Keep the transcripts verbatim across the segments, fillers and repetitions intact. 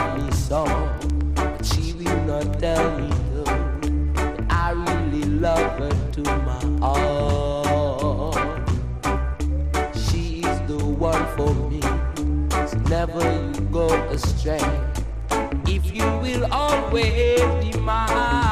love me so, but she will not tell me no. That I really love her to my heart. She is the one for me, so never you go astray. If you will always be mine.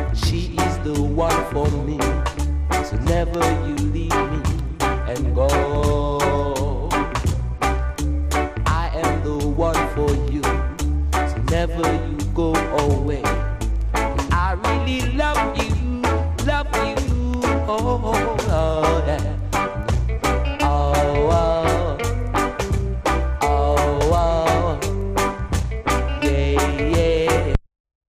Never you leave me and go.